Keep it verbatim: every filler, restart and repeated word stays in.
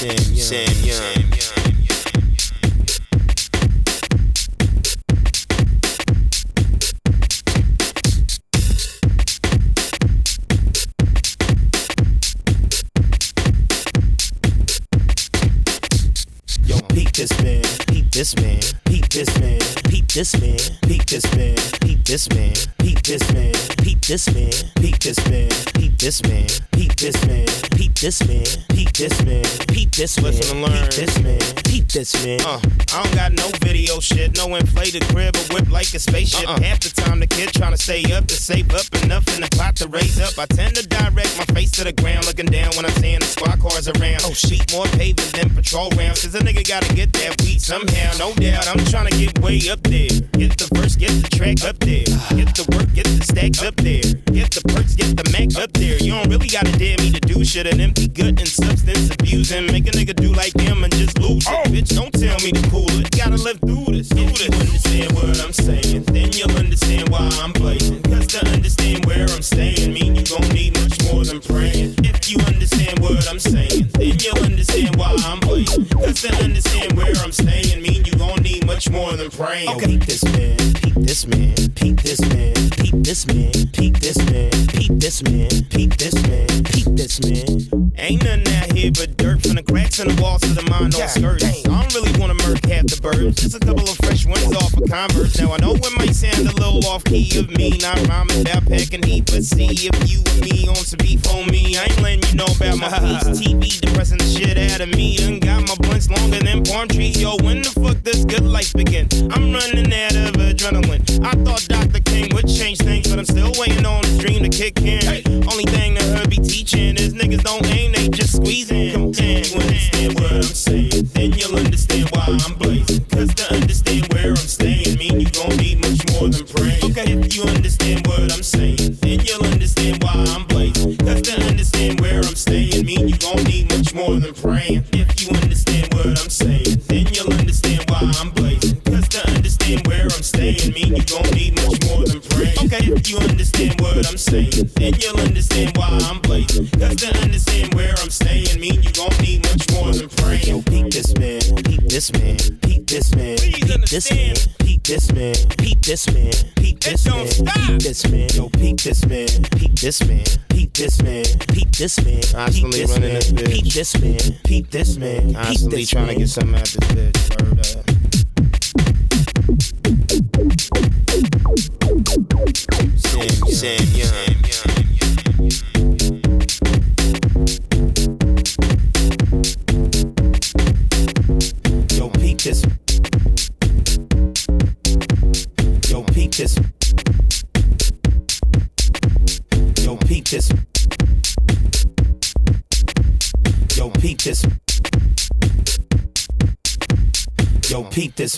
Sam Young. Sam Young. Yo, peep this man, peep this man, peep this man, peep this man, peep this man, peep this man, peep this man, peep this man, peep this man, peep this man, peep this man, peep this man, peep this man, peep this man, listen and learn, peep this man, peep this man. Uh, I don't got no video shit, no inflated crib or whip like a spaceship. Uh-uh. Half the time the kid trying to stay up to save up enough in the pot to raise up. I tend to direct my face to the ground, looking down when I'm seeing the squad cars around. Oh shit, more pavement than patrol rounds, cause a nigga gotta get that weed somehow, no doubt. I'm trying to get way up there. Get the verse, get the track up there. Get the work, get the stacks up there. Get the perks, get the mac up there. You don't really gotta dare me to do shit and empty gut and substance abuse and make a nigga do like him and just lose it. Oh. Bitch, don't tell me to cool it. Gotta live through this. If you understand what I'm saying, then you'll understand why I'm blazing. Cause to understand where I'm staying mean you gon' need much more than praying. If you understand what I'm saying, then you'll understand why I'm blazing. Cause to understand where I'm staying mean you gon' need much more than praying. Okay, peep this man, peep this man, peep this man, peep this man, peep this man, peep this man, peep this man, peep this man. Ain't nothing out here but dirt from the cracks in the walls to the mind on skirts. I don't really wanna murk half the birds, just a couple of fresh ones off of Converse. Now I know it might sound a little off key of me, not rhyming about packing heat, but see if you and me on some beef on me, I ain't letting you know about my piece. T V depressing the shit out of me, done got my blunts longer than palm trees. Yo, when the fuck this good life begin? I'm running out of adrenaline. I thought Doctor King would change things, but I'm still waiting on this dream to kick in. Hey. Only thing that her be teaching is niggas don't aim, they just squeezing. Come on, you understand what I'm saying, then you'll understand why I'm blazing. Cause to understand where I'm staying mean you gon' need much more than praying. Okay, if you understand what I'm saying, then you'll understand why I'm blazing. Cause to understand where I'm staying mean you gon' need much more than praying. If you understand what I'm saying, then you'll understand why I'm blazing. Cause to understand where I'm staying mean you gon' need much more than praying. Okay, if you understand what I'm saying, then you'll understand why I'm blazing. Cause to understand where I'm staying mean you gon' need much more than praying. Yo, peep this man, peep this man, peep this man, peep this man, peep this man, peep this man, peep this man, peep this man. Yo, peep this man, peep this man, peep this man, peep this man, constantly running this bitch. Peep this man, peep this man, constantly trying to get something out this bitch. Word up. Sam, Sam Young. Yo, peep this. Yo, peep this. Yo, peep this. Yo, peep this. Yo, peep this.